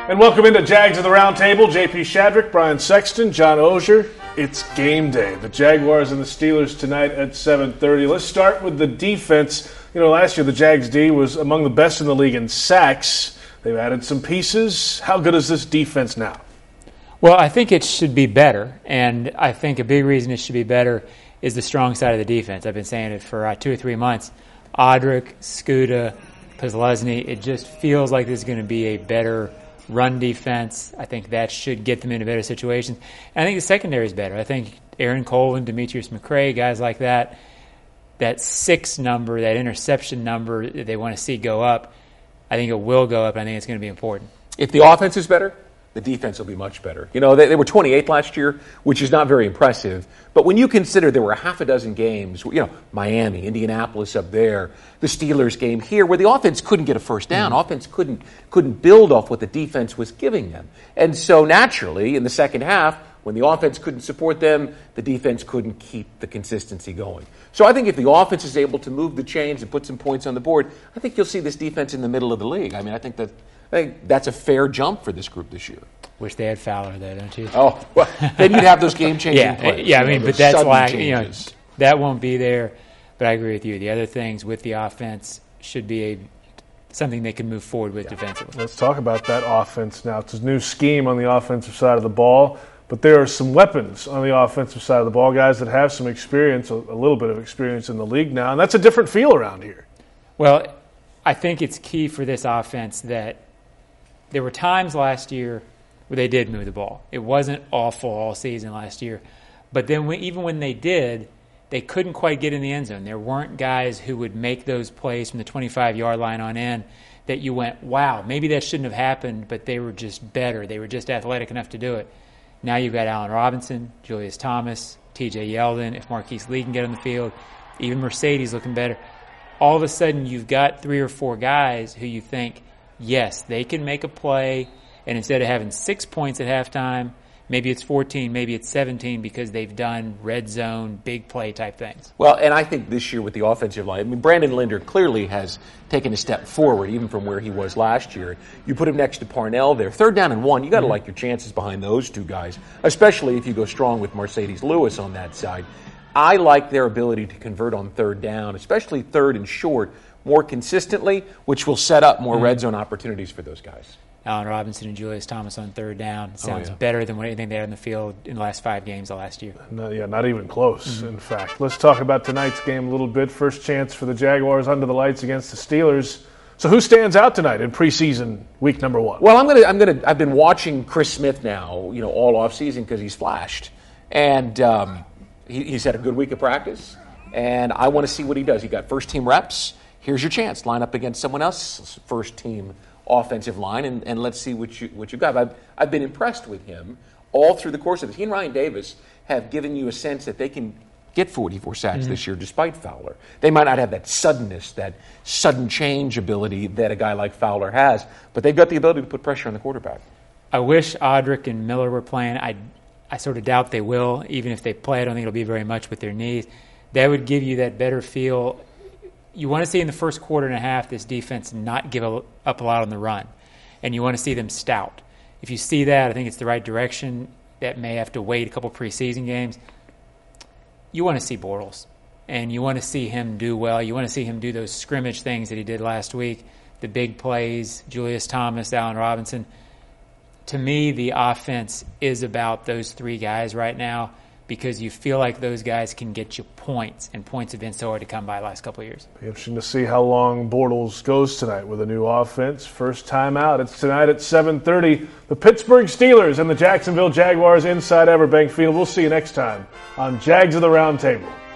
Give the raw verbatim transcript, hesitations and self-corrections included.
And welcome into Jags of the Roundtable. J P Shadrick, Brian Sexton, John Oehser. It's game day. The Jaguars and the Steelers tonight at seven thirty. Let's start with the defense. You know, last year the Jags D was among the best in the league in sacks. They've added some pieces. How good is this defense now? Well, I think it should be better, and I think a big reason it should be better is the strong side of the defense. I've been saying it for uh, two or three months. Odrick, Skuta, Posluszny, it just feels like this is going to be a better run defense. I think that should get them into better situations. And I think the secondary is better. I think Aaron Cole and Demetrius McRae, guys like that, that six number, that interception number that they want to see go up, I think it will go up. I think it's going to be important. If the offense is better, the defense will be much better. You know, they, they were twenty-eighth last year, which is not very impressive. But when you consider there were a half a dozen games, you know, Miami, Indianapolis up there, the Steelers game here, where the offense couldn't get a first down. Mm-hmm. Offense couldn't couldn't build off what the defense was giving them. And so naturally, in the second half, when the offense couldn't support them, the defense couldn't keep the consistency going. So I think if the offense is able to move the chains and put some points on the board, I think you'll see this defense in the middle of the league. I mean, I think that I think that's a fair jump for this group this year. Wish they had Fowler there, don't you? Oh, well, then you'd have those game-changing yeah, plays. Yeah, I mean, know, but that's like, changes. you know, that won't be there. But I agree with you. The other things with the offense should be a something they can move forward with yeah. defensively. Let's talk about that offense now. It's a new scheme on the offensive side of the ball, but there are some weapons on the offensive side of the ball, guys that have some experience, a, a little bit of experience in the league now, and that's a different feel around here. Well, I think it's key for this offense that there were times last year where they did move the ball. It wasn't awful all season last year. But then we, even when they did, they couldn't quite get in the end zone. There weren't guys who would make those plays from the twenty-five-yard line on in that you went, wow, maybe that shouldn't have happened, but they were just better. They were just athletic enough to do it. Now you've got Allen Robinson, Julius Thomas, T J Yeldon. If Marquise Lee can get on the field, even Mercedes looking better. All of a sudden you've got three or four guys who you think, yes, they can make a play, and instead of having six points at halftime, maybe it's fourteen, maybe it's seventeen because they've done red zone, big play type things. Well, and I think this year with the offensive line, I mean, Brandon Linder clearly has taken a step forward even from where he was last year. You put him next to Parnell there. Third down and one, you got to mm-hmm. like your chances behind those two guys, especially if you go strong with Mercedes Lewis on that side. I like their ability to convert on third down, especially third and short, more consistently, which will set up more mm-hmm. red zone opportunities for those guys. Allen Robinson and Julius Thomas on third down sounds oh, yeah. better than what anything they had in the field in the last five games of last year. No, yeah, not even close, mm-hmm. in fact. Let's talk about tonight's game a little bit. First chance for the Jaguars under the lights against the Steelers. So who stands out tonight in preseason week number one? Well, I'm gonna, I'm gonna, I've been watching Chris Smith now, you know, all off season because he's flashed, and um, he, he's had a good week of practice, and I want to see what he does. He got first team reps. Here's your chance. Line up against someone else's first team offensive line, and, and let's see what you what you got. I've I've been impressed with him all through the course of this. He and Ryan Davis have given you a sense that they can get forty-four sacks mm-hmm. this year despite Fowler. They might not have that suddenness, that sudden change ability that a guy like Fowler has, but they've got the ability to put pressure on the quarterback. I wish Odrick and Miller were playing. I I sort of doubt they will. Even if they play, I don't think it'll be very much with their knees. That would give you that better feel. You want to see in the first quarter and a half this defense not give up a lot on the run, and you want to see them stout. If you see that, I think it's the right direction. That may have to wait a couple preseason games. You want to see Bortles, and you want to see him do well. You want to see him do those scrimmage things that he did last week, the big plays, Julius Thomas, Allen Robinson. To me, the offense is about those three guys right now, because you feel like those guys can get you points, and points have been so hard to come by the last couple of years. Be interesting to see how long Bortles goes tonight with a new offense. First time out. It's tonight at seven thirty. The Pittsburgh Steelers and the Jacksonville Jaguars inside Everbank Field. We'll see you next time on Jags of the Roundtable.